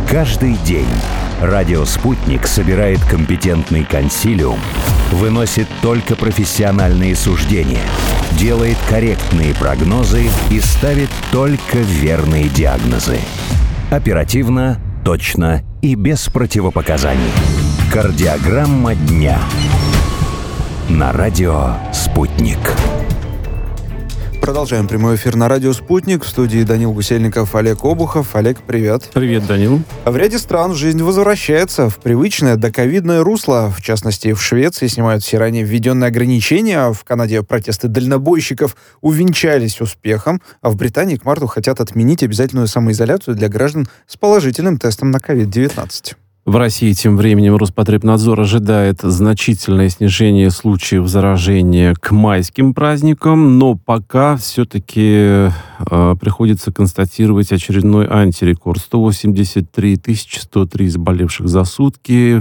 Каждый день радио «Спутник» собирает компетентный консилиум, выносит только профессиональные суждения, делает корректные прогнозы и ставит только верные диагнозы. Оперативно, точно и без противопоказаний. Кардиограмма дня. На радио «Спутник». Продолжаем прямой эфир на радио «Спутник». В студии Данил Гусельников, Олег Обухов. Олег, привет. Привет, Данил. В ряде стран жизнь возвращается в привычное доковидное русло. В частности, в Швеции снимают все ранее введенные ограничения. В Канаде протесты дальнобойщиков увенчались успехом. А в Британии к марту хотят отменить обязательную самоизоляцию для граждан с положительным тестом на COVID-19. В России тем временем Роспотребнадзор ожидает значительное снижение случаев заражения к майским праздникам, но пока все-таки приходится констатировать очередной антирекорд. 183 103 заболевших за сутки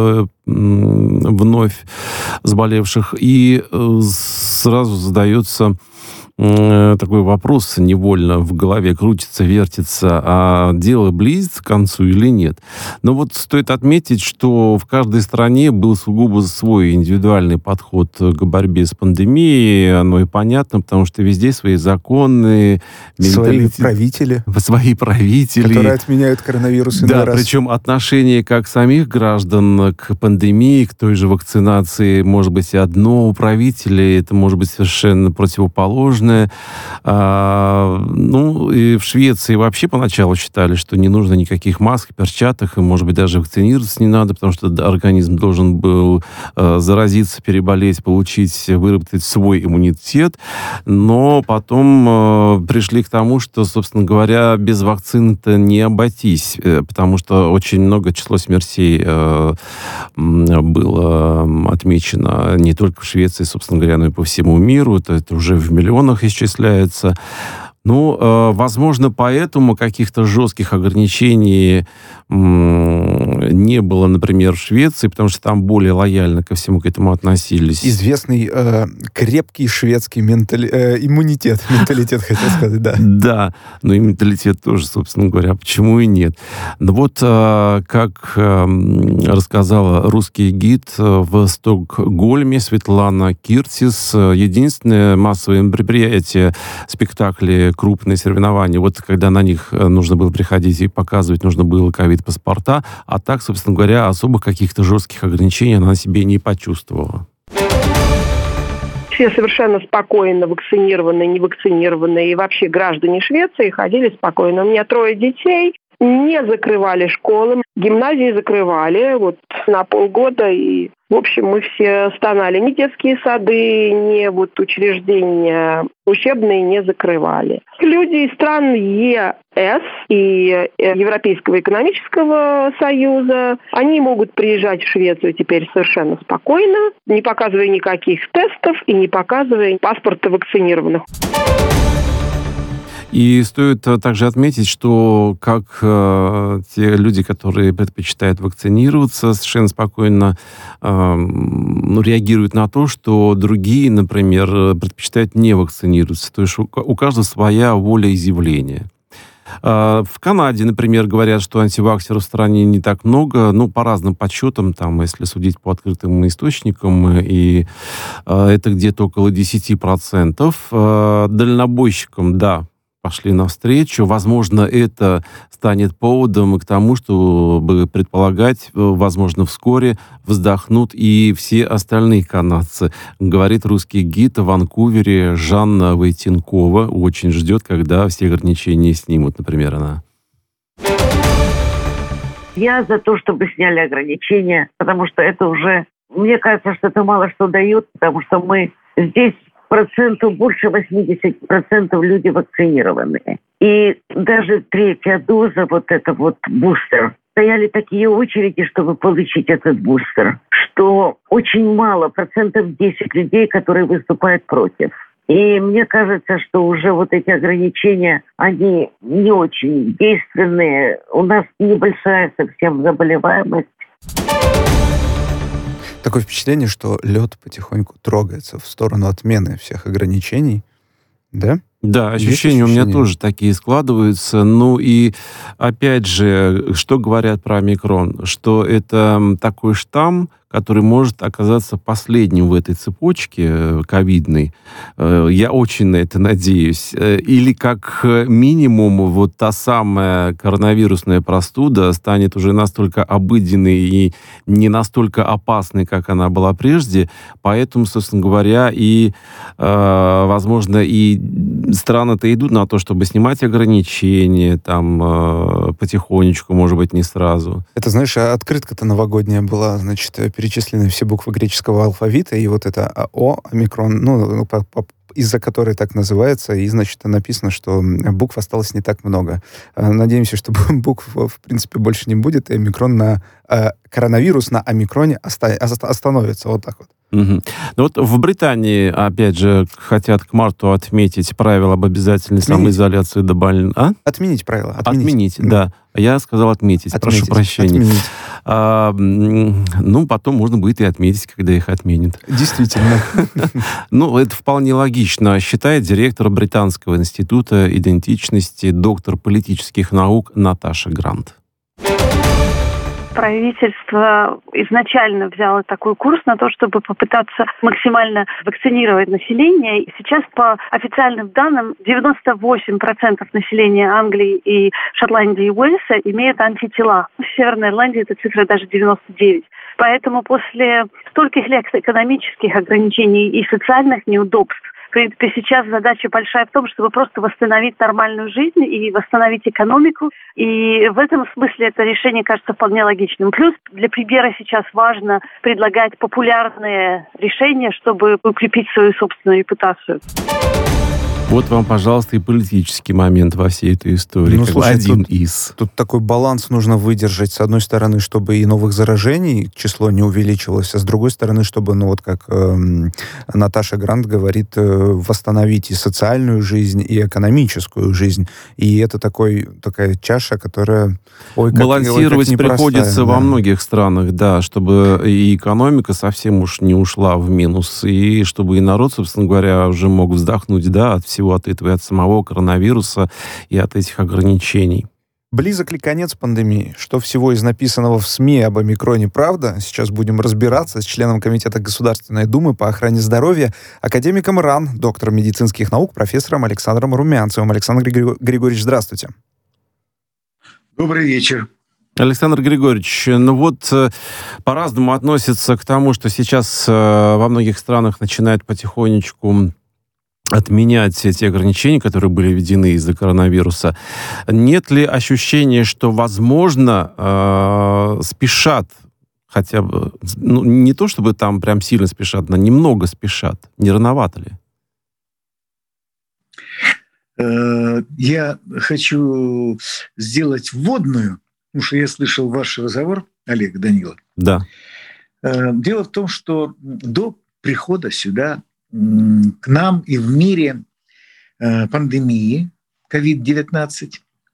вновь заболевших. И сразу задается такой вопрос невольно в голове крутится, вертится, а дело близится к концу или нет. Но вот стоит отметить, что в каждой стране был сугубо свой индивидуальный подход к борьбе с пандемией. Оно и понятно, потому что везде свои законы, свои правители, которые отменяют коронавирус. Да, причем отношение как самих граждан к пандемии, к той же вакцинации, может быть, и одно у правителей, это может быть совершенно противоположное. И в Швеции вообще поначалу считали, что не нужно никаких масок, перчаток, и, может быть, даже вакцинироваться не надо, потому что организм должен был заразиться, переболеть, выработать свой иммунитет. Но потом пришли к тому, что, собственно говоря, без вакцины-то не обойтись, потому что очень много число смертей было отмечено не только в Швеции, собственно говоря, но и по всему миру. Это уже в миллионах исчисляется. Возможно, поэтому каких-то жестких ограничений не было, например, в Швеции, потому что там более лояльно ко всему к этому относились. Крепкий шведский менталитет, хотел сказать, да. Да, но и менталитет тоже, собственно говоря, почему и нет. Но вот, как рассказала русский гид в Стокгольме Светлана Киртис, единственное массовое мероприятие, спектакли, крупные соревнования, вот когда на них нужно было приходить и показывать, нужно было ковид-паспорта, а так, собственно говоря, особых каких-то жестких ограничений она на себе не почувствовала. Все совершенно спокойно, вакцинированные, невакцинированные и вообще граждане Швеции ходили спокойно. У меня 3 детей, не закрывали школы, гимназии закрывали на полгода, и, в общем, мы все стонали. Ни детские сады, ни учреждения учебные не закрывали. Люди из стран ЕС и Европейского экономического союза, они могут приезжать в Швецию теперь совершенно спокойно, не показывая никаких тестов и не показывая паспорта вакцинированных. И стоит также отметить, что как те люди, которые предпочитают вакцинироваться, совершенно спокойно реагируют на то, что другие, например, предпочитают не вакцинироваться. То есть у каждого своя волеизъявления. В Канаде, например, говорят, что антиваксеров в стране не так много, по разным подсчетам, если судить по открытым источникам, и это где-то около 10%. Дальнобойщикам, да, пошли навстречу. Возможно, это станет поводом к тому, чтобы предполагать, возможно, вскоре вздохнут и все остальные канадцы. Говорит русский гид в Ванкувере Жанна Войтенкова. Очень ждет, когда все ограничения снимут, например, она. Я за то, чтобы сняли ограничения, потому что это уже, мне кажется, что это мало что дает, потому что мы здесь больше 80% люди вакцинированные. И даже 3-я доза, бустер, стояли такие очереди, чтобы получить этот бустер, что очень мало, 10% людей, которые выступают против. И мне кажется, что уже эти ограничения, они не очень действенные. У нас небольшая совсем заболеваемость. Такое впечатление, что лед потихоньку трогается в сторону отмены всех ограничений. Да? Да, ощущения у меня тоже такие складываются. Ну и, опять же, что говорят про омикрон? Что это такой штамм, который может оказаться последним в этой цепочке ковидной. Я очень на это надеюсь. Или как минимум вот та самая коронавирусная простуда станет уже настолько обыденной и не настолько опасной, как она была прежде. Поэтому, собственно говоря, и, возможно, и страны-то идут на то, чтобы снимать ограничения, там, потихонечку, может быть, не сразу. Это, знаешь, открытка-то новогодняя была, значит, перечислены все буквы греческого алфавита, и вот это О, омикрон, ну, из-за которой так называется, и, значит, написано, что букв осталось не так много. Надеемся, что букв, в принципе, больше не будет, и омикрон коронавирус на омикроне остановится. Вот так вот. Угу. Ну вот в Британии, опять же, хотят к марту отметить правила об обязательной самоизоляции до больницы. Отменить правила. Отменить, да. Я сказал отметить. Прошу прощения. Ну, потом можно будет и отметить, когда их отменят. Действительно. Ну, это вполне логично, считает директор Британского института идентичности, доктор политических наук Наташа Грант. Правительство изначально взяло такой курс на то, чтобы попытаться максимально вакцинировать население. И сейчас, по официальным данным, 98% населения Англии и Шотландии и Уэльса имеют антитела. В Северной Ирландии эта цифра даже 99%. Поэтому после стольких лет экономических ограничений и социальных неудобств, в принципе, сейчас задача большая в том, чтобы просто восстановить нормальную жизнь и восстановить экономику. И в этом смысле это решение кажется вполне логичным. Плюс для премьера сейчас важно предлагать популярные решения, чтобы укрепить свою собственную репутацию. Вот вам, пожалуйста, и политический момент во всей этой истории. Ну, слушай, один из. Тут такой баланс нужно выдержать. С одной стороны, чтобы и новых заражений число не увеличилось, а с другой стороны, чтобы, ну вот как Наташа Грант говорит, восстановить и социальную жизнь, и экономическую жизнь. И это такая чаша, которая... Балансировать приходится во многих странах, да, чтобы и экономика совсем уж не ушла в минус, и чтобы и народ, собственно говоря, уже мог вздохнуть, да, от всего от этого, и от самого коронавируса, и от этих ограничений. Близок ли конец пандемии? Что всего из написанного в СМИ об омикроне правда? Сейчас будем разбираться с членом Комитета Государственной Думы по охране здоровья, академиком РАН, доктором медицинских наук, профессором Александром Румянцевым. Александр Григорьевич, здравствуйте. Добрый вечер. Александр Григорьевич, ну вот по-разному относятся к тому, что сейчас во многих странах начинают потихонечку отменять эти ограничения, которые были введены из-за коронавируса. Нет ли ощущения, что, возможно, спешат хотя бы, ну, не то чтобы там прям сильно спешат, но немного спешат? Не рановато ли? Я хочу сделать вводную, потому что я слышал ваш разговор, Олег, Данила. Да. Дело в том, что до прихода сюда к нам и в мире пандемии COVID-19,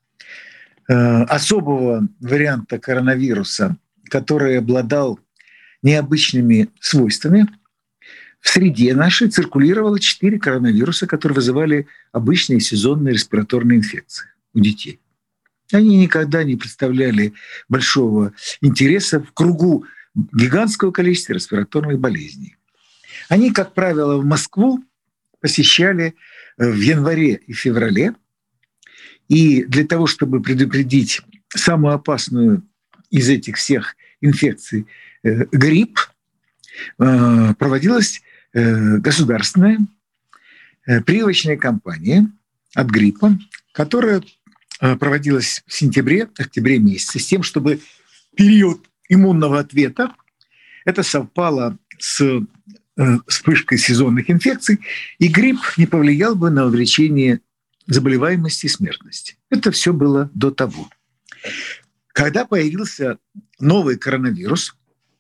особого варианта коронавируса, который обладал необычными свойствами, в среде нашей циркулировало 4 коронавируса, которые вызывали обычные сезонные респираторные инфекции у детей. Они никогда не представляли большого интереса в кругу гигантского количества респираторных болезней. Они, как правило, в Москву посещали в январе и феврале. И для того, чтобы предупредить самую опасную из этих всех инфекций грипп, проводилась государственная прививочная кампания от гриппа, которая проводилась в сентябре-октябре месяце, с тем, чтобы период иммунного ответа, это совпало с вспышкой сезонных инфекций, и грипп не повлиял бы на увеличение заболеваемости и смертности. Это все было до того. Когда появился новый коронавирус,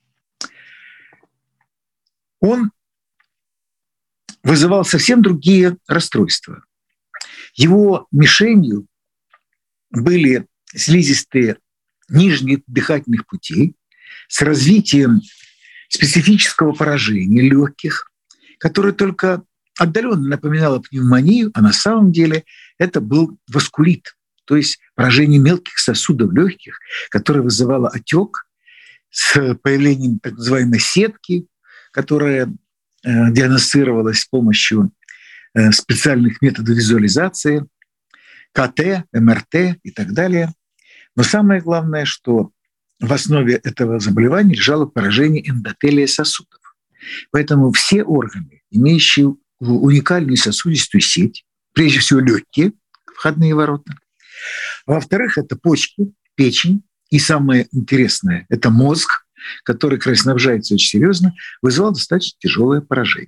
он вызывал совсем другие расстройства. Его мишенью были слизистые нижних дыхательных путей с развитием специфического поражения легких, которое только отдаленно напоминало пневмонию, а на самом деле это был васкулит, то есть поражение мелких сосудов легких, которое вызывало отек с появлением так называемой сетки, которая диагностировалась с помощью специальных методов визуализации, КТ, МРТ и так далее. Но самое главное, что в основе этого заболевания лежало поражение эндотелия сосудов. Поэтому все органы, имеющие уникальную сосудистую сеть, прежде всего легкие, входные ворота, а во-вторых, это почки, печень, и самое интересное, это мозг, который кровоснабжается очень серьезно, вызвал достаточно тяжелое поражение.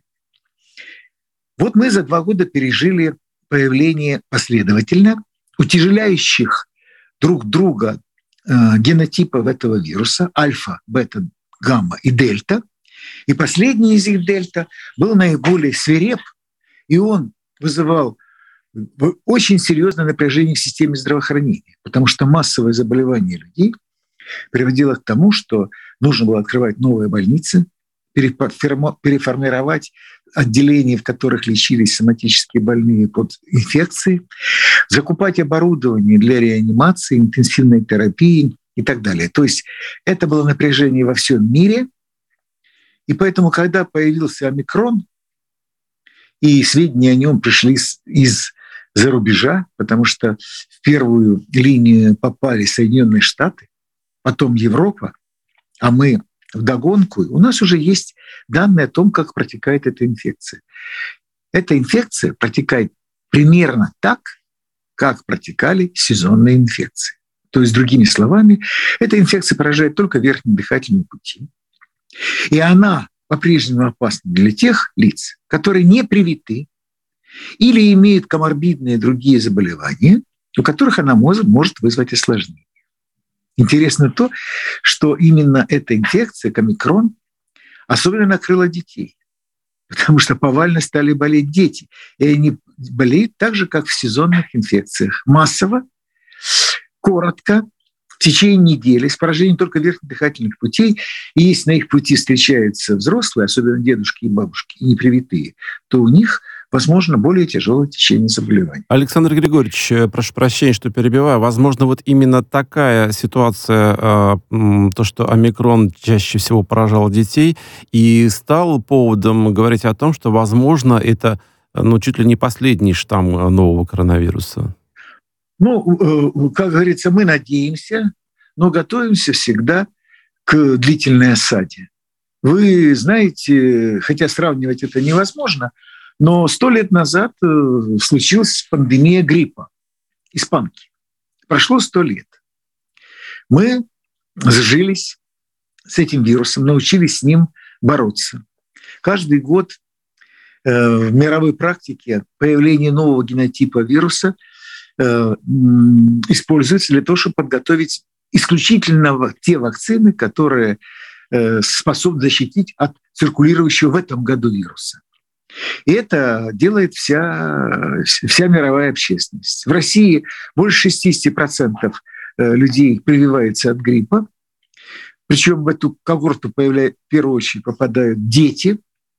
Вот мы за 2 года пережили появление последовательно утяжеляющих друг друга генотипов этого вируса альфа, бета, гамма и дельта. И последний из них, дельта, был наиболее свиреп, и он вызывал очень серьезное напряжение в системе здравоохранения, потому что массовое заболевание людей приводило к тому, что нужно было открывать новые больницы, переформировать отделения, в которых лечились соматические больные под инфекцией, закупать оборудование для реанимации, интенсивной терапии и так далее. То есть это было напряжение во всем мире. И поэтому, когда появился омикрон, и сведения о нем пришли из-за рубежа, потому что в первую линию попали Соединенные Штаты, потом Европа, а мы вдогонку, у нас уже есть данные о том, как протекает эта инфекция. Эта инфекция протекает примерно так, как протекали сезонные инфекции. То есть, другими словами, эта инфекция поражает только верхние дыхательные пути. И она по-прежнему опасна для тех лиц, которые не привиты или имеют коморбидные другие заболевания, у которых она может вызвать осложнения. Интересно то, что именно эта инфекция, омикрон, особенно накрыла детей, потому что повально стали болеть дети. И они болеют так же, как в сезонных инфекциях. Массово, коротко, в течение недели, с поражением только верхних дыхательных путей. И если на их пути встречаются взрослые, особенно дедушки и бабушки, и непривитые, то у них возможно более тяжелое течение заболеваний. Александр Григорьевич, прошу прощения, что перебиваю. Возможно, вот именно такая ситуация, то, что омикрон чаще всего поражал детей, и стал поводом говорить о том, что, возможно, это чуть ли не последний штамм нового коронавируса. Как говорится, мы надеемся, но готовимся всегда к длительной осаде. Вы знаете, хотя сравнивать это невозможно, но 100 лет назад случилась пандемия гриппа, испанки. Прошло 100 лет. Мы сжились с этим вирусом, научились с ним бороться. Каждый год в мировой практике появление нового генотипа вируса используется для того, чтобы подготовить исключительно те вакцины, которые способны защитить от циркулирующего в этом году вируса. И это делает вся мировая общественность. В России больше 60% людей прививаются от гриппа. Причем в эту когорту в первую очередь попадают дети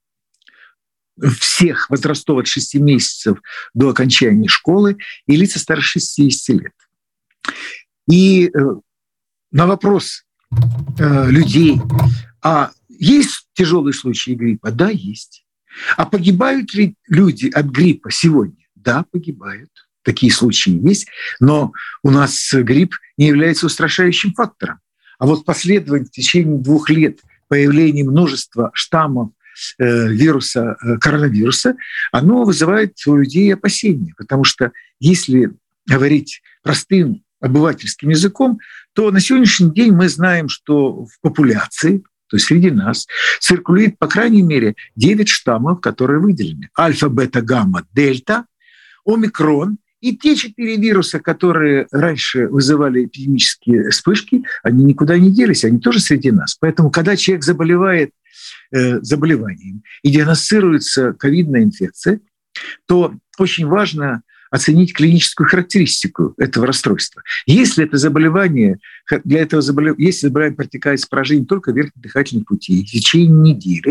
всех возрастов от 6 месяцев до окончания школы и лица старше 60 лет. И на вопрос людей, а есть тяжелые случаи гриппа? Да, есть. А погибают ли люди от гриппа сегодня? Да, погибают. Такие случаи есть. Но у нас грипп не является устрашающим фактором. А вот последовательно в течение 2 лет появление множества штаммов коронавируса, оно вызывает у людей опасения. Потому что если говорить простым обывательским языком, то на сегодняшний день мы знаем, что в популяции, то есть среди нас, циркулирует, по крайней мере, 9 штаммов, которые выделены. Альфа, бета, гамма, дельта, омикрон. И те 4 вируса, которые раньше вызывали эпидемические вспышки, они никуда не делись, они тоже среди нас. Поэтому, когда человек заболевает заболеванием и диагностируется ковидная инфекция, то очень важно оценить клиническую характеристику этого расстройства. Если это заболевание, если заболевание протекает с поражением только верхних дыхательных путей в течение недели,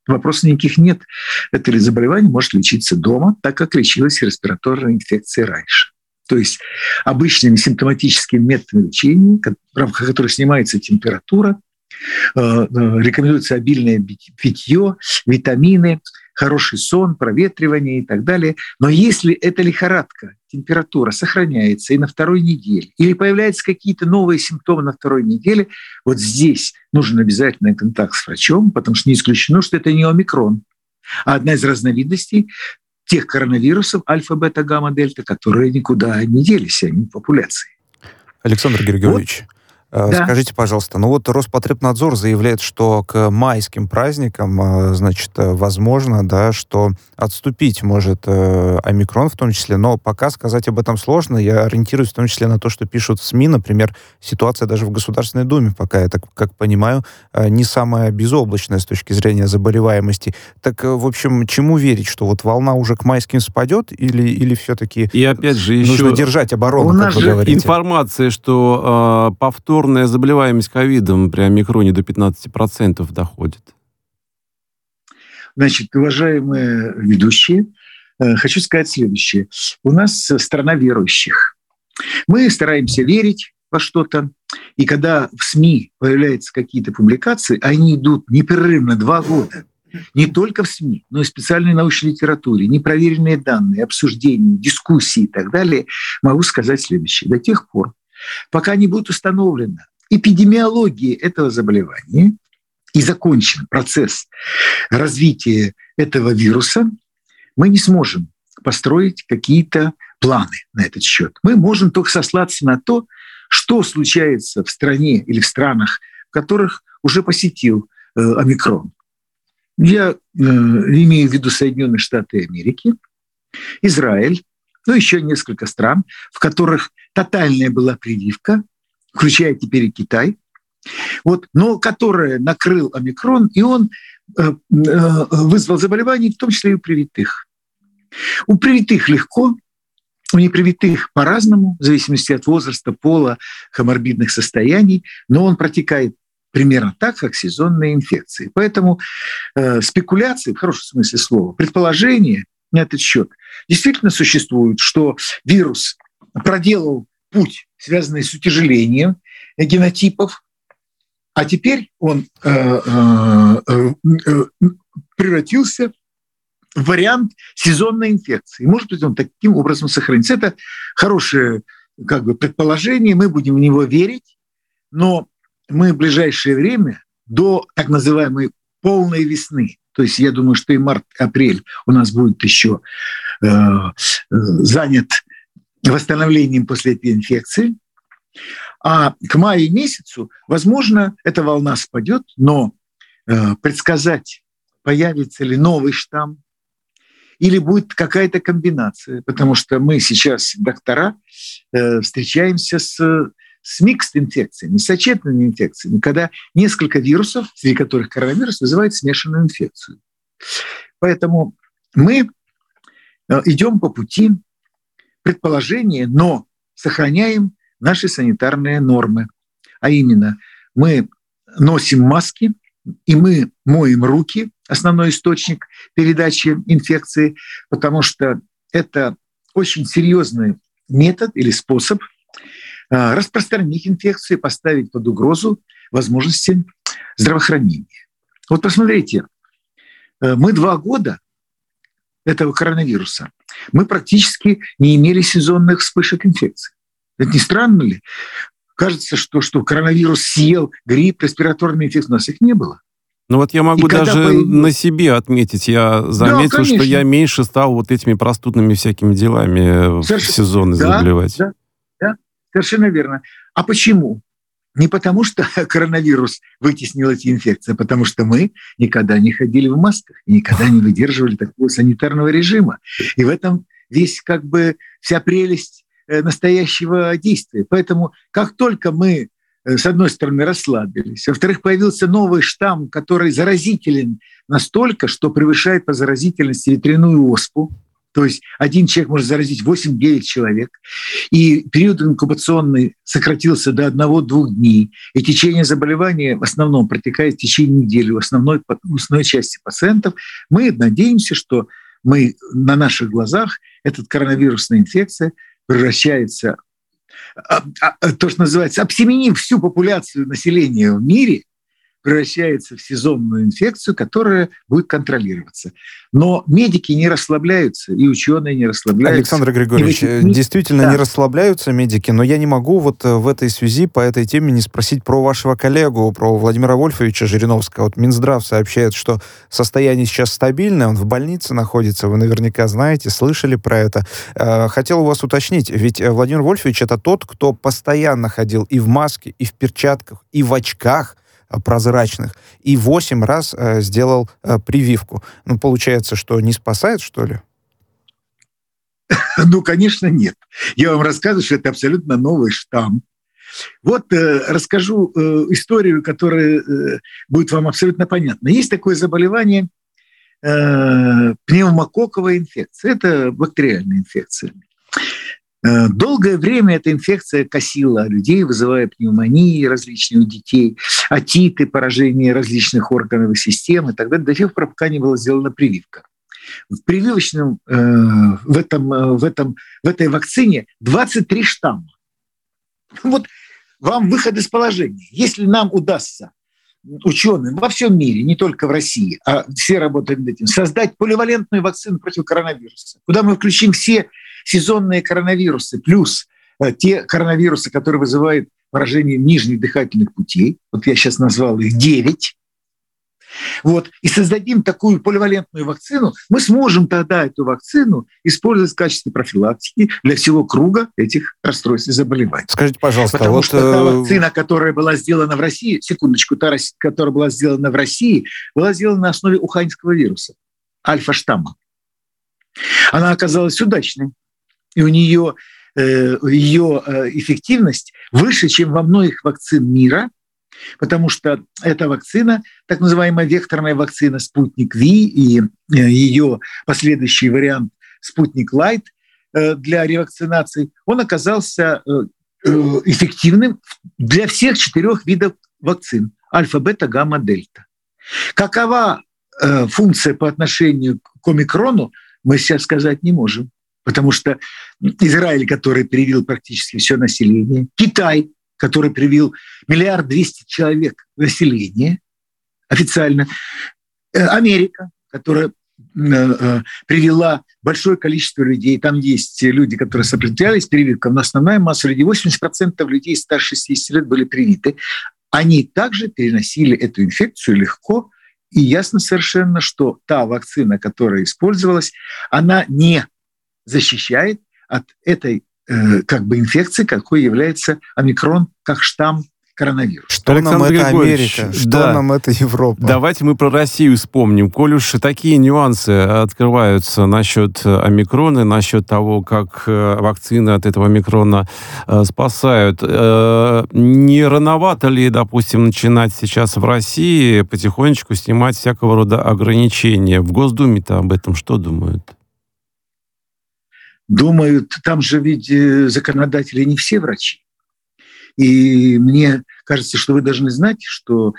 Вопросов никаких нет. Это заболевание может лечиться дома, так как лечилась респираторная инфекция раньше. То есть обычными симптоматическими методами лечения, в рамках которых снимается температура, рекомендуется обильное питье, витамины, хороший сон, проветривание и так далее. Но если эта лихорадка, температура сохраняется и на второй неделе, или появляются какие-то новые симптомы на второй неделе, вот здесь нужен обязательный контакт с врачом, потому что не исключено, что это не омикрон, а одна из разновидностей тех коронавирусов альфа, бета, гамма, дельта, которые никуда не делись, они в популяции. Александр Григорьевич, скажите, пожалуйста, Роспотребнадзор заявляет, что к майским праздникам, возможно, да, что отступить может омикрон в том числе, но пока сказать об этом сложно. Я ориентируюсь в том числе на то, что пишут в СМИ, например, ситуация даже в Государственной Думе, пока я так, как понимаю, не самая безоблачная с точки зрения заболеваемости. Так, в общем, чему верить, что вот волна уже к майским спадет, или все-таки и опять же нужно еще держать оборону, у нас как вы говорите? Информация, что повторная заболеваемость ковидом при омикроне до 15% доходит. Значит, уважаемые ведущие, хочу сказать следующее. У нас страна верующих. Мы стараемся верить во что-то, и когда в СМИ появляются какие-то публикации, они идут непрерывно 2 года. Не только в СМИ, но и в специальной научной литературе, непроверенные данные, обсуждения, дискуссии и так далее, могу сказать следующее. До тех пор, пока не будет установлена эпидемиология этого заболевания и закончен процесс развития этого вируса, мы не сможем построить какие-то планы на этот счет. Мы можем только сослаться на то, что случается в стране или в странах, в которых уже посетил омикрон. Я имею в виду Соединенные Штаты Америки, Израиль, еще несколько стран, в которых тотальная была прививка, включая теперь и Китай, но которая накрыл омикрон, и он вызвал заболевания, в том числе и у привитых. У привитых легко, у непривитых по-разному, в зависимости от возраста, пола, коморбидных состояний, но он протекает примерно так, как сезонные инфекции. Поэтому спекуляции, в хорошем смысле слова, предположения на этот счет действительно существуют, что вирус проделал путь, связанный с утяжелением генотипов, а теперь он превратился в вариант сезонной инфекции. Может быть, он таким образом сохранится. Это хорошее предположение, мы будем в него верить, но мы в ближайшее время до так называемой полной весны, то есть я думаю, что и март-апрель у нас будет еще занят восстановлением после этой инфекции, а к маю месяцу, возможно, эта волна спадет, но предсказать, появится ли новый штамм или будет какая-то комбинация, потому что мы сейчас, доктора, встречаемся с микс-инфекциями, с сочетанными инфекциями, когда несколько вирусов, среди которых коронавирус, вызывает смешанную инфекцию. Поэтому мы идем по пути предположения, но сохраняем наши санитарные нормы. А именно, мы носим маски, и мы моем руки, основной источник передачи инфекции, потому что это очень серьезный метод или способ распространить инфекцию, поставить под угрозу возможности здравоохранения. Вот посмотрите, мы 2 года этого коронавируса, мы практически не имели сезонных вспышек инфекций. Это не странно ли? Кажется, что коронавирус съел грипп, респираторные инфекции, у нас их не было. Ну вот я могу даже на себе отметить, я заметил, что я меньше стал вот этими простудными всякими делами в сезон заболевать. Да, совершенно верно. А почему? Не потому, что коронавирус вытеснил эти инфекции, а потому что мы никогда не ходили в масках, никогда не выдерживали такого санитарного режима. И в этом весь вся прелесть настоящего действия. Поэтому как только мы, с одной стороны, расслабились, во-вторых, появился новый штамм, который заразителен настолько, что превышает по заразительности ветряную оспу, То есть один человек может заразить 8-9 человек, и период инкубационный сократился до 1-2 дней. И течение заболевания в основном протекает в течение недели у основной части пациентов. Мы надеемся, что мы на наших глазах эта коронавирусная инфекция превращается, то, что называется, обсеменив всю популяцию населения в мире, превращается в сезонную инфекцию, которая будет контролироваться. Но медики не расслабляются, и ученые не расслабляются. Александр Григорьевич, действительно не расслабляются медики, но я не могу вот в этой связи по этой теме не спросить про вашего коллегу, про Владимира Вольфовича Жириновского. Вот Минздрав сообщает, что состояние сейчас стабильное, он в больнице находится, вы наверняка знаете, слышали про это. Хотел у вас уточнить, ведь Владимир Вольфович — это тот, кто постоянно ходил и в маске, и в перчатках, и в очках прозрачных, и 8 раз сделал прививку. Ну, получается, что не спасает, что ли? Ну, конечно, нет. Я вам рассказываю, что это абсолютно новый штамм. Вот расскажу историю, которая будет вам абсолютно понятна. Есть такое заболевание пневмококковая инфекция. Это бактериальная инфекция. Долгое время эта инфекция косила людей, вызывая пневмонии различные у детей, отиты, поражение различных органов и систем и так далее, до тех пор, пока не была сделана прививка. В прививочном, в этой вакцине 23 штамма. Вот вам выход из положения. Если нам удастся ученым во всем мире, не только в России, а все работают над этим, создать поливалентную вакцину против коронавируса, куда мы включим все сезонные коронавирусы, плюс те коронавирусы, которые вызывают поражение нижних дыхательных путей. Вот я сейчас назвал их 9. Вот, и создадим такую поливалентную вакцину, мы сможем тогда эту вакцину использовать в качестве профилактики для всего круга этих расстройств и заболеваний. Скажите, пожалуйста, потому что та вакцина, которая была сделана в России, секундочку, которая была сделана в России, была сделана на основе уханьского вируса, альфа-штамма. Она оказалась удачной. И у нее ее эффективность выше, чем во многих вакцин мира, потому что эта вакцина, так называемая векторная вакцина «Спутник Ви» и ее последующий вариант «Спутник Лайт» для ревакцинации, он оказался эффективным для всех 4 видов вакцин – альфа, бета, гамма, дельта. Какова функция по отношению к омикрону, мы сейчас сказать не можем. Потому что Израиль, который привил практически все население, Китай, который привил 1 200 000 человек населения официально, Америка, которая привела большое количество людей. Там есть люди, которые сопротивлялись прививкам, но основная масса людей, 80% людей старше 60 лет были привиты. Они также переносили эту инфекцию легко, и ясно совершенно, что та вакцина, которая использовалась, она не защищает от этой инфекции, какой является омикрон, как штамм коронавируса. Что нам это Америка? Что нам это Европа? Давайте мы про Россию вспомним. Коль уж такие нюансы открываются насчет омикрона, насчет того, как вакцины от этого омикрона спасают, не рановато ли, допустим, начинать сейчас в России потихонечку снимать всякого рода ограничения? В Госдуме-то об этом что думают? Думают, там же ведь законодатели не все врачи. И мне кажется, что вы должны знать, что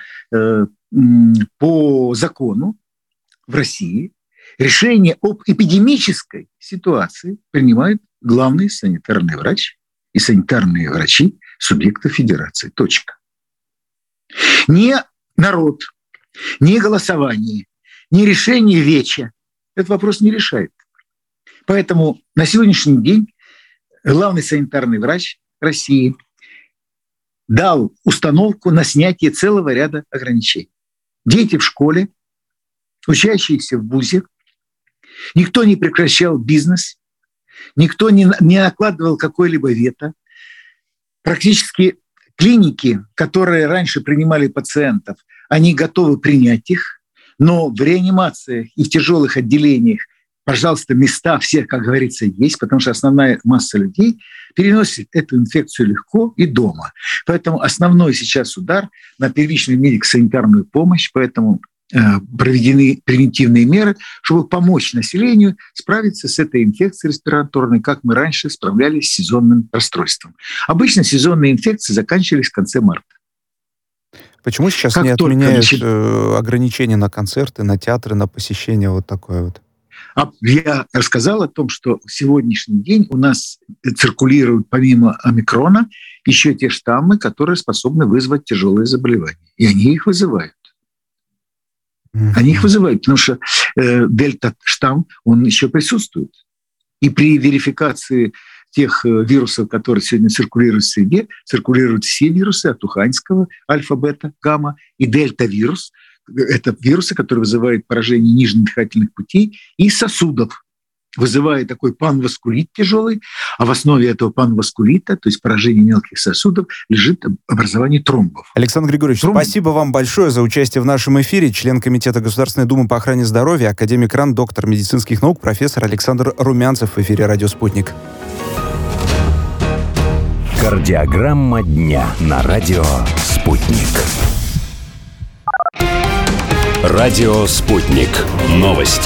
по закону в России решение об эпидемической ситуации принимает главный санитарный врач и санитарные врачи субъектов федерации. Точка. Не народ, не голосование, не решение ВЕЧа этот вопрос не решает. Поэтому на сегодняшний день главный санитарный врач России дал установку на снятие целого ряда ограничений. Дети в школе, учащиеся в вузе, никто не прекращал бизнес, никто не накладывал какой-либо вето. Практически клиники, которые раньше принимали пациентов, они готовы принять их, но в реанимациях и в тяжелых отделениях, пожалуйста, места все, как говорится, есть, потому что основная масса людей переносит эту инфекцию легко и дома. Поэтому основной сейчас удар на первичную медико-санитарную помощь, поэтому проведены превентивные меры, чтобы помочь населению справиться с этой инфекцией респираторной, как мы раньше справлялись с сезонным расстройством. Обычно сезонные инфекции заканчивались в конце марта. Почему сейчас не отменяют ограничения на концерты, на театры, на посещение вот такое вот? Я рассказал о том, что в сегодняшний день у нас циркулируют помимо омикрона еще те штаммы, которые способны вызвать тяжелые заболевания. И они их вызывают. Они их вызывают, потому что дельта-штамм, он еще присутствует. И при верификации тех вирусов, которые сегодня циркулируют в среде, циркулируют все вирусы от уханьского, альфа, бета, гамма и дельта-вирус. Это вирусы, которые вызывают поражение нижних дыхательных путей и сосудов, вызывая такой панваскулит тяжелый, а в основе этого панваскулита, то есть поражение мелких сосудов, лежит образование тромбов. Александр Григорьевич, спасибо вам большое за участие в нашем эфире. Член Комитета Государственной Думы по охране здоровья, академик РАН, доктор медицинских наук, профессор Александр Румянцев в эфире «Радио Спутник». Кардиограмма дня на радио «Спутник». Радио «Спутник». Новости.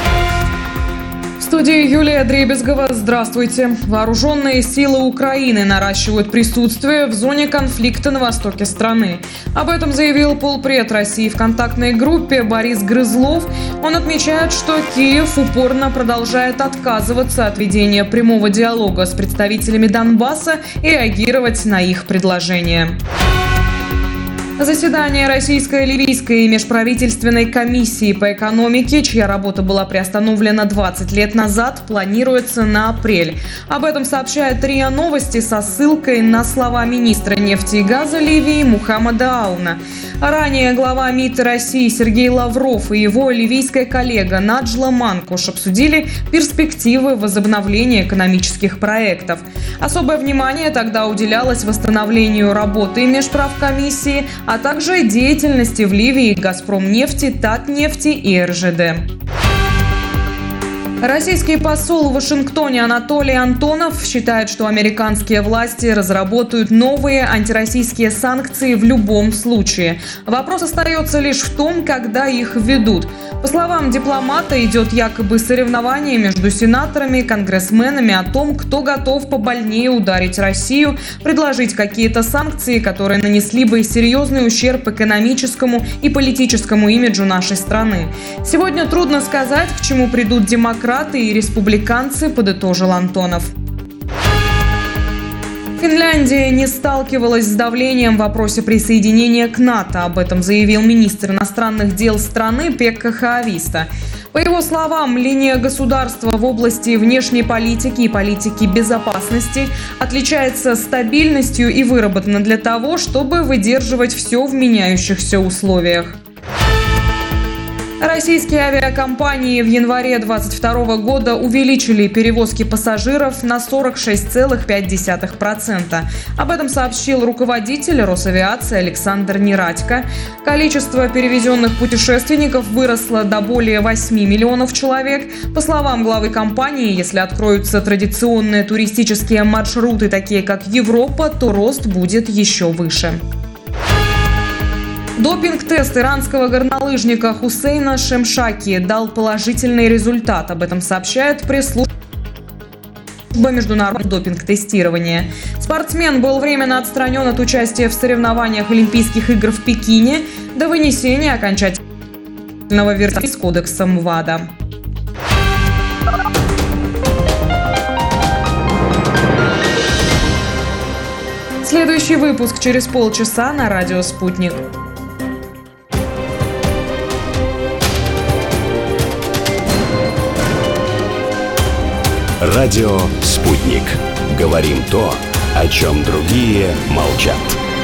В студии Юлия Дребезгова. Здравствуйте. Вооруженные силы Украины наращивают присутствие в зоне конфликта на востоке страны. Об этом заявил полпред России в контактной группе Борис Грызлов. Он отмечает, что Киев упорно продолжает отказываться от ведения прямого диалога с представителями Донбасса и реагировать на их предложения. Заседание Российско-Ливийской межправительственной комиссии по экономике, чья работа была приостановлена 20 лет назад, планируется на апрель. Об этом сообщает РИА Новости со ссылкой на слова министра нефти и газа Ливии Мухаммада Ауна. Ранее глава МИД России Сергей Лавров и его ливийская коллега Наджла Манкуш обсудили перспективы возобновления экономических проектов. Особое внимание тогда уделялось восстановлению работы межправкомиссии, а также деятельности в Ливии «Газпромнефти», «Татнефти» и РЖД. Российский посол в Вашингтоне Анатолий Антонов считает, что американские власти разработают новые антироссийские санкции в любом случае. Вопрос остается лишь в том, когда их введут. По словам дипломата, идет якобы соревнование между сенаторами и конгрессменами о том, кто готов побольнее ударить Россию, предложить какие-то санкции, которые нанесли бы серьезный ущерб экономическому и политическому имиджу нашей страны. Сегодня трудно сказать, к чему придут демократы и республиканцы, подытожил Антонов. Финляндия не сталкивалась с давлением в вопросе присоединения к НАТО. Об этом заявил министр иностранных дел страны Пекка Хаависта. По его словам, линия государства в области внешней политики и политики безопасности отличается стабильностью и выработана для того, чтобы выдерживать все в меняющихся условиях. Российские авиакомпании в январе 2022 года увеличили перевозки пассажиров на 46,5%. Об этом сообщил руководитель Росавиации Александр Нерадько. Количество перевезенных путешественников выросло до более 8 миллионов человек. По словам главы компании, если откроются традиционные туристические маршруты, такие как Европа, то рост будет еще выше. Допинг-тест иранского горнолыжника Хусейна Шемшаки дал положительный результат. Об этом сообщает пресс-служба международного допинг-тестирования. Спортсмен был временно отстранен от участия в соревнованиях Олимпийских игр в Пекине до вынесения окончательного вердикта с кодексом ВАДА. Следующий выпуск через полчаса на радио «Спутник». Радио «Спутник». Говорим то, о чем другие молчат.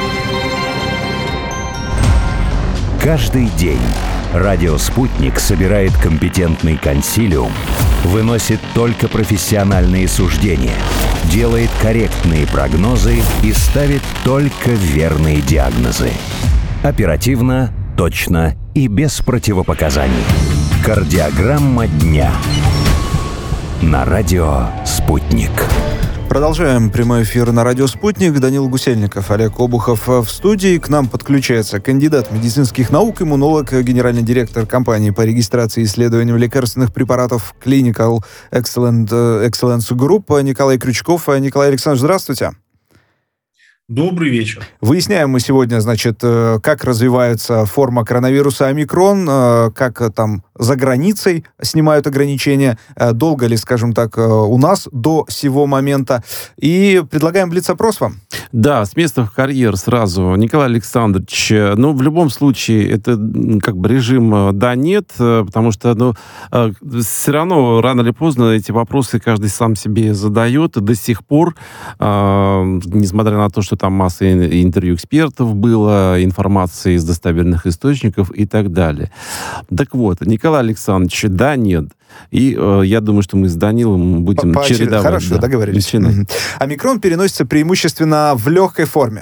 Каждый день радио «Спутник» собирает компетентный консилиум, выносит только профессиональные суждения, делает корректные прогнозы и ставит только верные диагнозы. Оперативно, точно и без противопоказаний. Кардиограмма дня. На радио «Спутник». Продолжаем прямой эфир на радио «Спутник». Данил Гусельников, Олег Обухов в студии. К нам подключается кандидат медицинских наук, иммунолог, генеральный директор компании по регистрации и исследованию лекарственных препаратов Clinical Excellence Group Николай Крючков. Николай Александрович, здравствуйте. Добрый вечер. Выясняем мы сегодня, значит, как развивается форма коронавируса омикрон, как там за границей снимают ограничения, долго ли, скажем так, у нас до сего момента. И предлагаем блиц-опрос вам. Да, с места в карьер сразу. Николай Александрович, в любом случае, это как бы режим да-нет, потому что все равно рано или поздно эти вопросы каждый сам себе задает. И до сих пор, несмотря на то, что там масса интервью экспертов было, информации из достоверных источников и так далее. Так вот, Николай Александрович, да, нет. И я думаю, что мы с Данилом будем чередовать. Хорошо, договорились. Омикрон переносится преимущественно в легкой форме.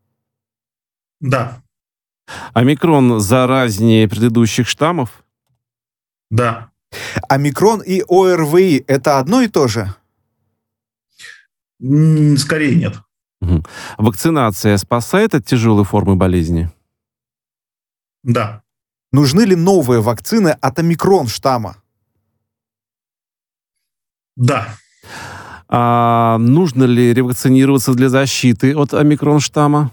Да. Омикрон заразнее предыдущих штаммов? Да. Омикрон и ОРВИ — это одно и то же? Скорее нет. Вакцинация спасает от тяжелой формы болезни? Да. Нужны ли новые вакцины от омикрон-штамма? Да. А нужно ли ревакцинироваться для защиты от омикрон-штамма?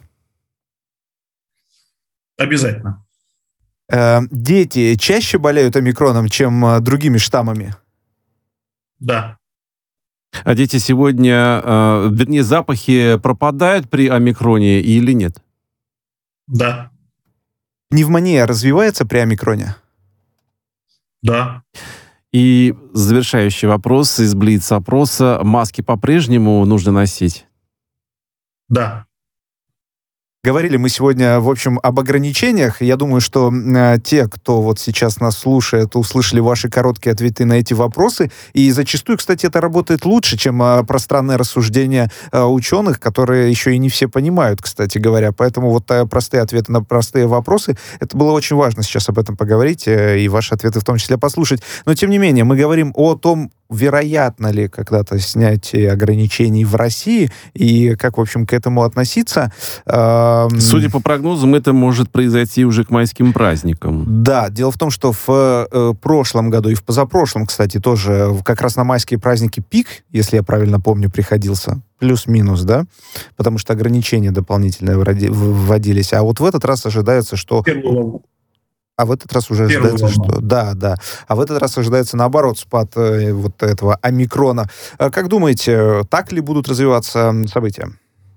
Обязательно. Дети чаще болеют омикроном, чем другими штаммами? Да. А дети сегодня, вернее, запахи пропадают при омикроне или нет? Да. Пневмония развивается при омикроне? Да. И завершающий вопрос из блиц-опроса. Маски по-прежнему нужно носить? Да. Говорили мы сегодня, в общем, об ограничениях. Я думаю, что те, кто вот сейчас нас слушает, услышали ваши короткие ответы на эти вопросы. И зачастую, кстати, это работает лучше, чем пространное рассуждение ученых, которые еще и не все понимают, кстати говоря. Поэтому вот простые ответы на простые вопросы, это было очень важно сейчас об этом поговорить и ваши ответы в том числе послушать. Но, тем не менее, мы говорим о том, вероятно ли когда-то снятие ограничений в России и как, в общем, к этому относиться. Судя по прогнозам, это может произойти уже к майским праздникам. Да, дело в том, что в прошлом году и в позапрошлом, кстати, тоже как раз на майские праздники пик, если я правильно помню, приходился. Плюс-минус, да? Потому что ограничения дополнительные вводились. А вот в этот раз ожидается, что... А в этот раз уже ожидается, что... Да. А в этот раз ожидается, наоборот, спад вот этого омикрона. Как думаете, так ли будут развиваться события?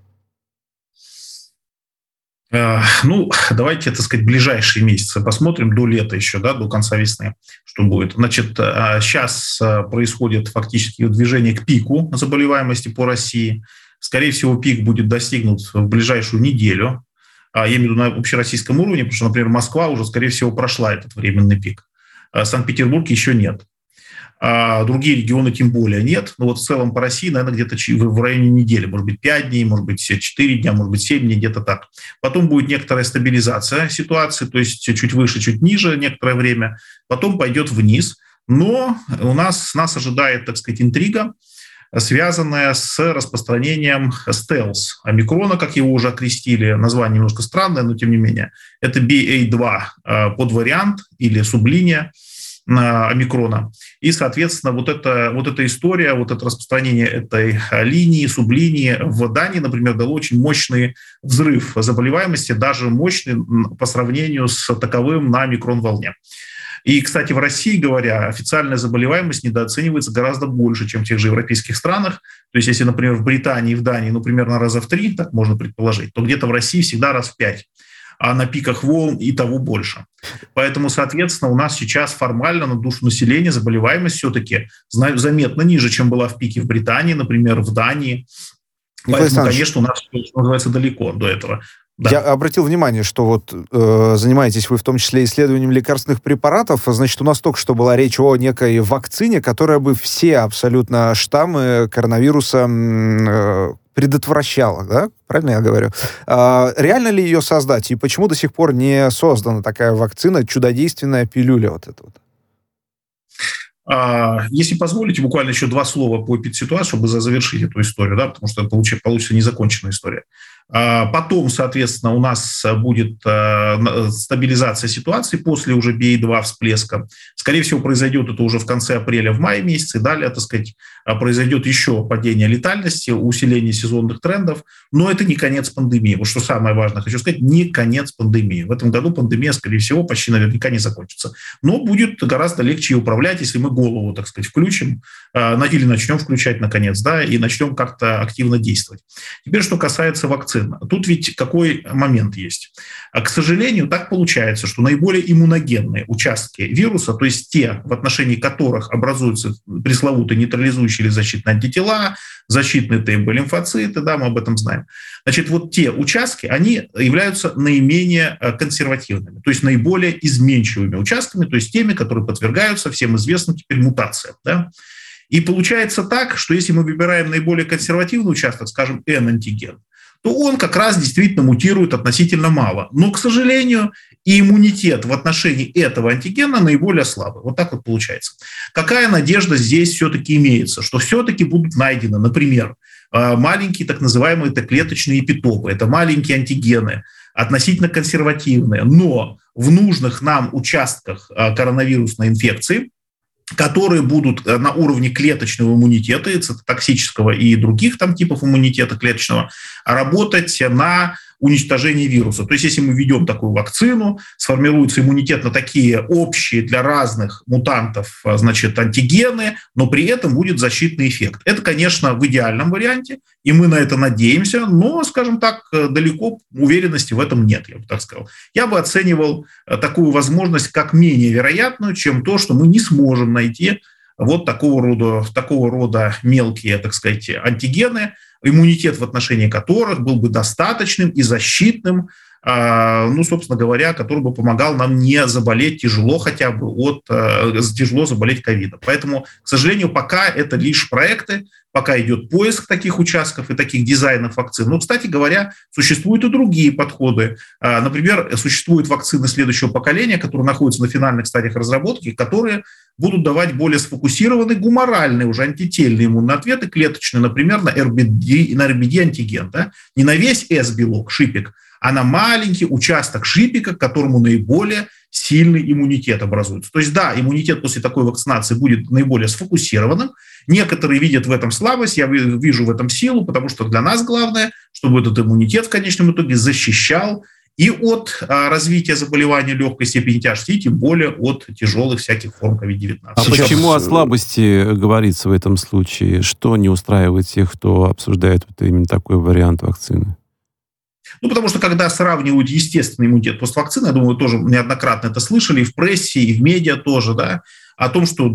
Давайте, так сказать, ближайшие месяцы посмотрим, до лета еще, да, до конца весны, что будет. Значит, сейчас происходит фактически движение к пику заболеваемости по России. Скорее всего, пик будет достигнут в ближайшую неделю. Я имею в виду на общероссийском уровне, потому что, например, Москва уже, скорее всего, прошла этот временный пик. Санкт-Петербург еще нет. Другие регионы тем более нет. Но вот в целом по России, наверное, где-то в районе недели. Может быть, 5 дней, может быть, 4 дня, может быть, 7 дней, где-то так. Потом будет некоторая стабилизация ситуации, то есть чуть выше, чуть ниже некоторое время. Потом пойдет вниз. Но нас ожидает, так сказать, интрига, связанная с распространением стелс омикрона, как его уже окрестили. Название немножко странное, но тем не менее. Это BA.2 подвариант или сублиния омикрона. И, соответственно, вот эта история, вот это распространение этой линии, сублинии в Дании, например, дало очень мощный взрыв заболеваемости, даже мощный по сравнению с таковым на омикрон-волне. И, кстати, в России, говоря, официальная заболеваемость недооценивается гораздо больше, чем в тех же европейских странах. То есть, если, например, в Британии и в Дании, примерно раза в 3, так можно предположить, то где-то в России всегда раз в 5. А на пиках волн и того больше. Поэтому, соответственно, у нас сейчас формально на душу населения заболеваемость все-таки заметно ниже, чем была в пике в Британии, например, в Дании. Поэтому, конечно, у нас, что называется, далеко до этого. Да. Я обратил внимание, что вот занимаетесь вы в том числе исследованием лекарственных препаратов. Значит, у нас только что была речь о некой вакцине, которая бы все абсолютно штаммы коронавируса предотвращала, да? Правильно я говорю? Реально ли ее создать? И почему до сих пор не создана такая вакцина, чудодейственная пилюля вот эта вот? Если позволите, буквально еще 2 слова по эпидситуации, чтобы завершить эту историю, да, потому что получится незаконченная история. Потом, соответственно, у нас будет стабилизация ситуации после уже BA.2 всплеска. Скорее всего, произойдет это уже в конце апреля, в мае месяце. Далее, так сказать, произойдет еще падение летальности, усиление сезонных трендов. Но это не конец пандемии. Вот что самое важное, хочу сказать, не конец пандемии. В этом году пандемия, скорее всего, почти наверняка не закончится. Но будет гораздо легче ее управлять, если мы голову, так сказать, включим или начнем включать, наконец, да, и начнем как-то активно действовать. Теперь, что касается вакцин. Тут ведь какой момент есть. К сожалению, так получается, что наиболее иммуногенные участки вируса, то есть те, в отношении которых образуются пресловутые нейтрализующие или защитные антитела, защитные Т-лимфоциты, да, мы об этом знаем. Значит, вот те участки, они являются наименее консервативными, то есть наиболее изменчивыми участками, то есть теми, которые подвергаются всем известным теперь мутациям, да. И получается так, что если мы выбираем наиболее консервативный участок, скажем, N-антиген, то он как раз действительно мутирует относительно мало. Но, к сожалению, и иммунитет в отношении этого антигена наиболее слабый. Вот так вот получается. Какая надежда здесь все-таки имеется? Что все-таки будут найдены, например, маленькие так называемые Т-клеточные эпитопы. Это маленькие антигены, относительно консервативные, но в нужных нам участках коронавирусной инфекции, которые будут на уровне клеточного иммунитета, цитотоксического и других там типов иммунитета клеточного, работать на уничтожение вируса. То есть если мы введем такую вакцину, сформируется иммунитет на такие общие для разных мутантов, значит, антигены, но при этом будет защитный эффект. Это, конечно, в идеальном варианте, и мы на это надеемся, но, скажем так, далеко уверенности в этом нет, я бы так сказал. Я бы оценивал такую возможность как менее вероятную, чем то, что мы не сможем найти вот такого рода мелкие, так сказать, антигены, иммунитет в отношении которых был бы достаточным и защитным, собственно говоря, который бы помогал нам не заболеть тяжело хотя бы тяжело заболеть ковидом. Поэтому, к сожалению, пока это лишь проекты, пока идет поиск таких участков и таких дизайнов вакцин. Но, кстати говоря, существуют и другие подходы. Например, существуют вакцины следующего поколения, которые находятся на финальных стадиях разработки, которые будут давать более сфокусированные гуморальные уже антительные иммунные ответы, клеточные, например, на RBD-антиген. Да? Не на весь S-белок, шипик, а на маленький участок шипика, к которому наиболее сильный иммунитет образуется. То есть, да, иммунитет после такой вакцинации будет наиболее сфокусированным. Некоторые видят в этом слабость, я вижу в этом силу, потому что для нас главное, чтобы этот иммунитет в конечном итоге защищал и от развития заболевания легкой степени тяжести, и тем более от тяжелых всяких форм COVID-19. А почему о слабости говорится в этом случае? Что не устраивает тех, кто обсуждает вот именно такой вариант вакцины? Потому что когда сравнивают естественный иммунитет поствакцины, я думаю, вы тоже неоднократно это слышали и в прессе, и в медиа тоже, да, о том, что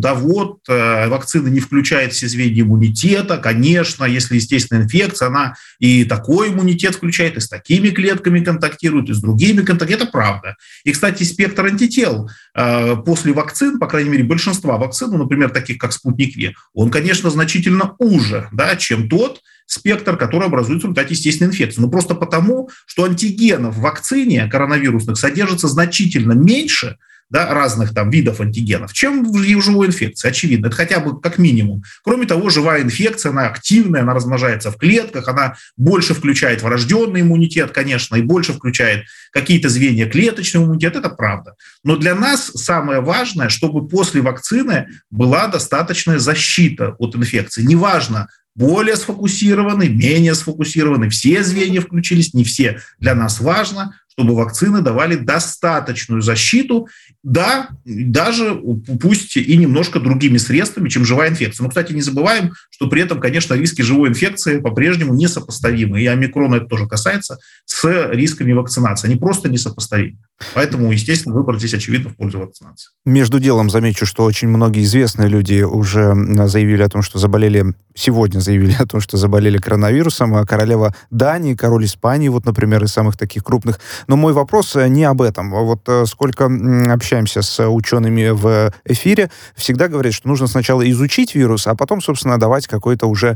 вакцина не включает все звенья иммунитета, конечно, если естественная инфекция, она и такой иммунитет включает, и с такими клетками контактирует, и с другими контактирует, это правда. И, кстати, спектр антител после вакцин, по крайней мере, большинства вакцин, например, таких как «Спутник Ви», он, конечно, значительно уже, да, чем тот спектр, который образуется в результате естественной инфекции. Но просто потому, что антигенов в вакцине коронавирусных содержится значительно меньше, да, разных там видов антигенов, чем в живой инфекции. Очевидно, это хотя бы как минимум. Кроме того, живая инфекция, она активная, она размножается в клетках, она больше включает врожденный иммунитет, конечно, и больше включает какие-то звенья клеточного иммунитета, это правда. Но для нас самое важное, чтобы после вакцины была достаточная защита от инфекции. Неважно, более сфокусированы, менее сфокусированы, все звенья включились, не все. Для нас важно, чтобы вакцины давали достаточную защиту, да, даже пусть и немножко другими средствами, чем живая инфекция. Но, кстати, не забываем, что при этом, конечно, риски живой инфекции по-прежнему несопоставимы. И омикрона это тоже касается, с рисками вакцинации. Они просто несопоставимы. Поэтому, естественно, выбор здесь очевидно в пользу вакцинации. Между делом замечу, что очень многие известные люди уже заявили о том, что сегодня заявили о том, что заболели коронавирусом. Королева Дании, король Испании, вот, например, из самых таких крупных. Но мой вопрос не об этом. Вот сколько общаемся с учеными в эфире, всегда говорят, что нужно сначала изучить вирус, а потом, собственно, давать какое-то уже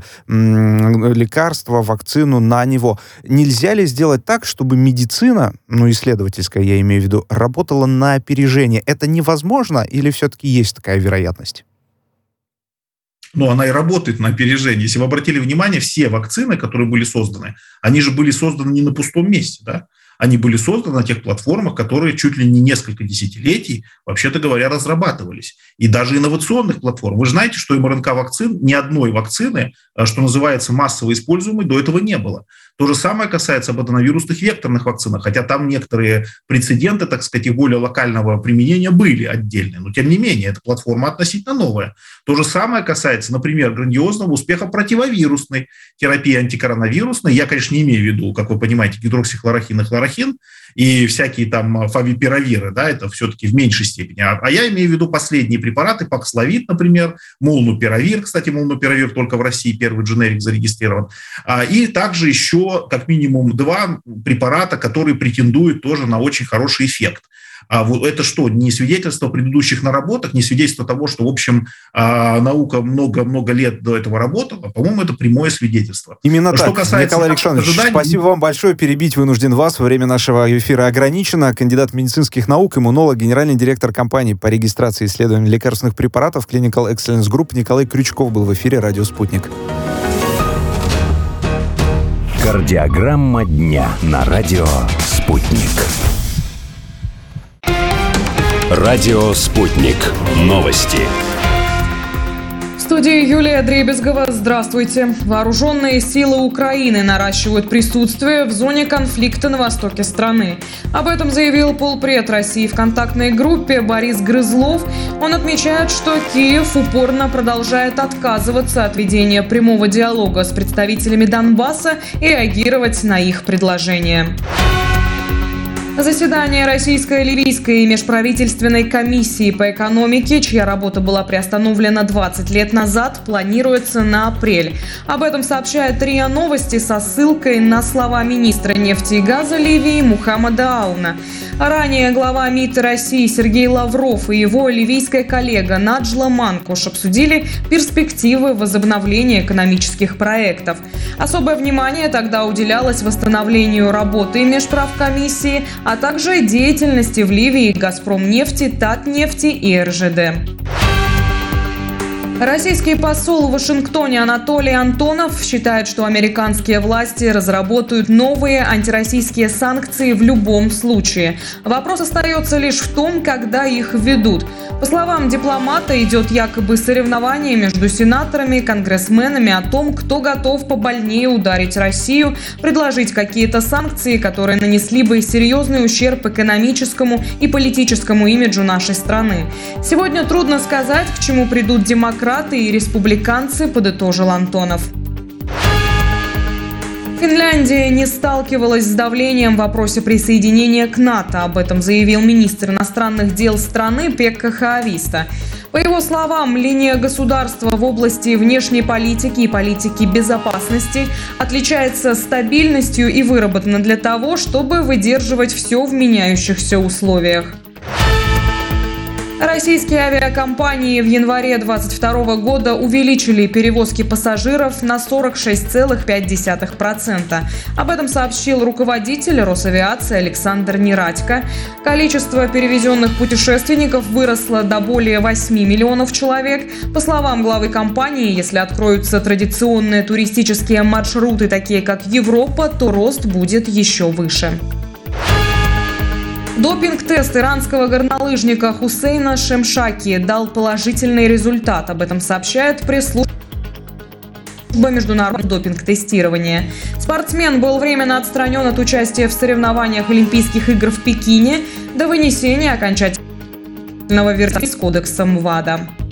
лекарство, вакцину на него. Нельзя ли сделать так, чтобы медицина, исследовательская, я имею в виду, работала на опережение? Это невозможно или все-таки есть такая вероятность? но она и работает на опережение. Если вы обратили внимание, все вакцины, которые были созданы, они же были созданы не на пустом месте, да? Они были созданы на тех платформах, которые чуть ли не несколько десятилетий, вообще-то говоря, разрабатывались. И даже инновационных платформ. Вы же знаете, что МРНК-вакцин, ни одной вакцины, что называется, массово используемой, до этого не было. То же самое касается об аденовирусных векторных вакцинах, хотя там некоторые прецеденты, так сказать, и более локального применения были отдельные. Но, тем не менее, эта платформа относительно новая. То же самое касается, например, грандиозного успеха противовирусной терапии антикоронавирусной. Я, конечно, не имею в виду, как вы понимаете, гидроксихлорохин и хлорохин и всякие там фавипиравиры, да, это все-таки в меньшей степени. А я имею в виду последние препараты, паксловид, например, молнупиравир, кстати, молнупиравир только в России первый дженерик зарегистрирован, и также еще как минимум 2 препарата, которые претендуют тоже на очень хороший эффект. А вот это что, не свидетельство предыдущих наработок, не свидетельство того, что, в общем, наука много лет до этого работала? По-моему, это прямое свидетельство. Именно так. Николай Александрович, спасибо вам большое. Перебить вынужден вас. Время нашего эфира ограничено. Кандидат медицинских наук, иммунолог, генеральный директор компании по регистрации и исследованию лекарственных препаратов Clinical Excellence Group Николай Крючков был в эфире «Радио Спутник». Кардиограмма дня на радио «Спутник». Радио «Спутник». Новости. В студии Юлия Дребезгова. Здравствуйте. Вооруженные силы Украины наращивают присутствие в зоне конфликта на востоке страны. Об этом заявил полпред России в контактной группе Борис Грызлов. Он отмечает, что Киев упорно продолжает отказываться от ведения прямого диалога с представителями Донбасса и реагировать на их предложения. Заседание Российско-Ливийской межправительственной комиссии по экономике, чья работа была приостановлена 20 лет назад, планируется на апрель. Об этом сообщает РИА Новости со ссылкой на слова министра нефти и газа Ливии Мухаммада Ауна. Ранее глава МИД России Сергей Лавров и его ливийская коллега Наджла Манкуш обсудили перспективы возобновления экономических проектов. Особое внимание тогда уделялось восстановлению работы межправкомиссии, а также деятельности в Ливии «Газпромнефти», «Татнефти» и РЖД. Российский посол в Вашингтоне Анатолий Антонов считает, что американские власти разработают новые антироссийские санкции в любом случае. Вопрос остается лишь в том, когда их введут. По словам дипломата, идет якобы соревнование между сенаторами и конгрессменами о том, кто готов побольнее ударить Россию, предложить какие-то санкции, которые нанесли бы серьезный ущерб экономическому и политическому имиджу нашей страны. Сегодня трудно сказать, к чему придут демократы и республиканцы, подытожил Антонов. Финляндия не сталкивалась с давлением в вопросе присоединения к НАТО. Об этом заявил министр иностранных дел страны Пекка Хаависта. По его словам, линия государства в области внешней политики и политики безопасности отличается стабильностью и выработана для того, чтобы выдерживать все в меняющихся условиях. Российские авиакомпании в январе 2022 года увеличили перевозки пассажиров на 46,5%. Об этом сообщил руководитель Росавиации Александр Нерадько. Количество перевезенных путешественников выросло до более 8 миллионов человек. По словам главы компании, если откроются традиционные туристические маршруты, такие как Европа, то рост будет еще выше. Допинг-тест иранского горнолыжника Хусейна Шемшаки дал положительный результат. Об этом сообщает пресс-служба международного допинг-тестирования. Спортсмен был временно отстранен от участия в соревнованиях Олимпийских игр в Пекине до вынесения окончательного вердикта с кодексом ВАДА.